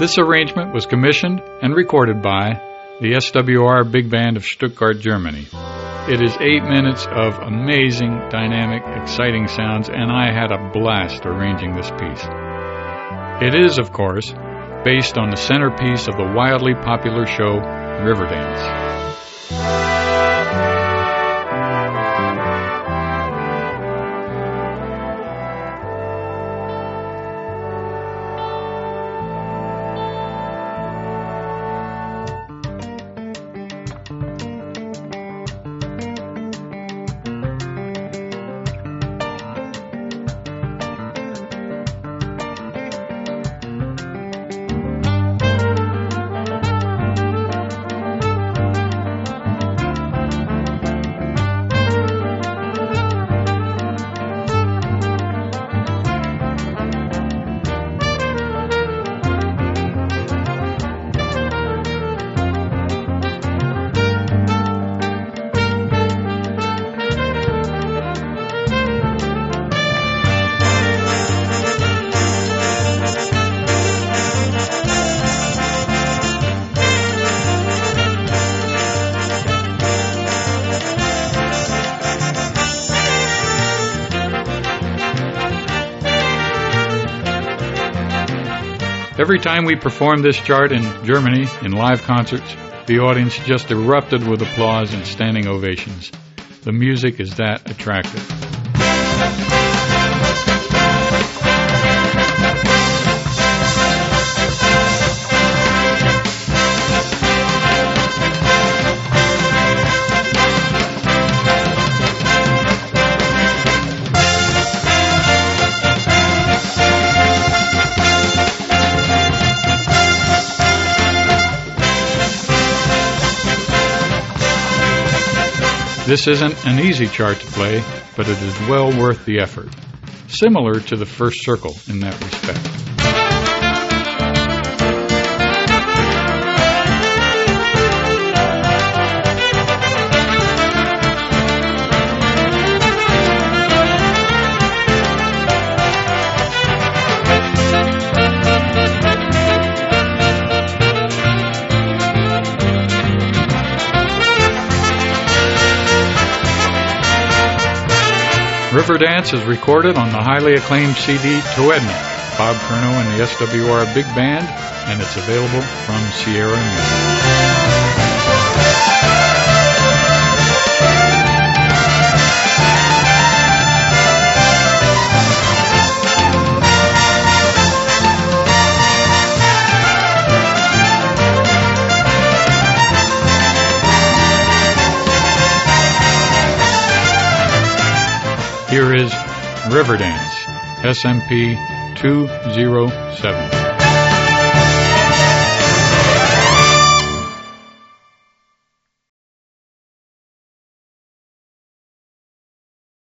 This arrangement was commissioned and recorded by the SWR Big Band of Stuttgart, Germany. It is 8 minutes of amazing, dynamic, exciting sounds, and I had a blast arranging this piece. It is, of course, based on the centerpiece of the wildly popular show Riverdance. Every time we performed this chart in Germany in live concerts, the audience just erupted with applause and standing ovations. The music is that attractive. This isn't an easy chart to play, but it is well worth the effort, similar to the first circle in that respect. Riverdance is recorded on the highly acclaimed CD Toedna, Bob Curnow and the SWR Big Band, and it's available from Sierra Music. Here is Riverdance, SMP 207.